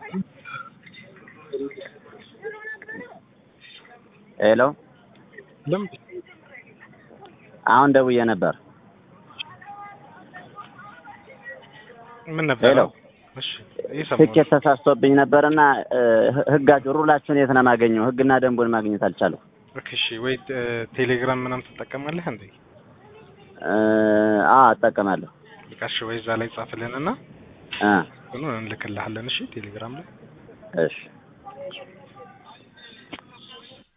ሄሎ ለምን አሁን ደውዬ ነበር። ምን ነበር? እሺ ትኬት ተሳስቶብኝ ነበርና ህጋችሁ ሩላችሁን የት ነው የማገኘው? ህግና ደንቡን ማግኘት አልቻለሁ። እሺ ወይ ቴሌግራም ምናምን ትጠቀማለህ እንዴ? እጠቀማለሁ። እሺ ወይ እዛ ላይ ጻፍልንና እንልክልሃለን። እሺ ቴሌግራም ላይ እሺ